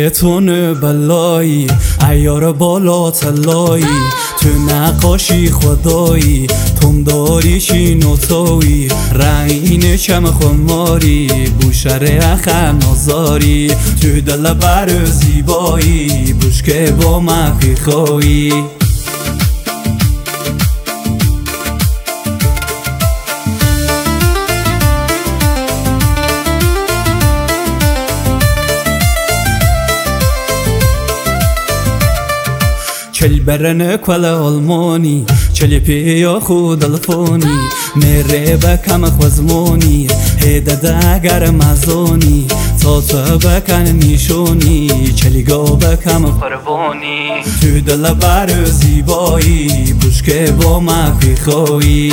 شیطان بلایی عیار بالا تلایی تو نقاشی خدایی تم داری شین و توی رنگین چم خماری بوشر اخر نازاری تو دل بر زیبایی بوش که با مکی خوی چل برن کل آلمانی چلی پیا خود الفونی میره بکم خوزمونی هیده اگر مزونی تا تو بکن نیشونی چلی گو بکم قربانی تو دل بر زیبایی بوش که با مکی خوی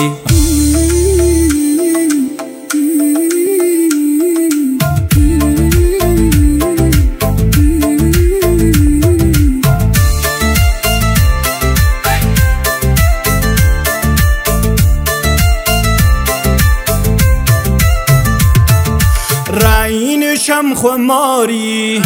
رعین شم خماری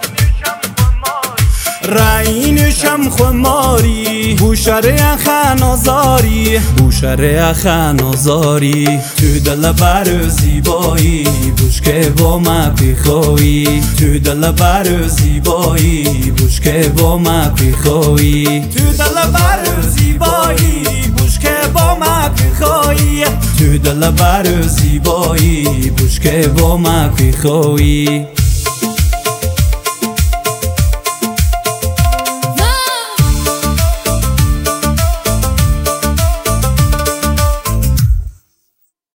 رعین شم خماری بوشر اخ نازاری بوشر اخ نازاری تو دل بر زیبایی بوش که با مکی خوی تو دل بر زیبایی بوش که با مکی خوی تو دل بر زیبایی بوش که با مکی خوی تو دل بر زیبایی بوش که با مکی خوی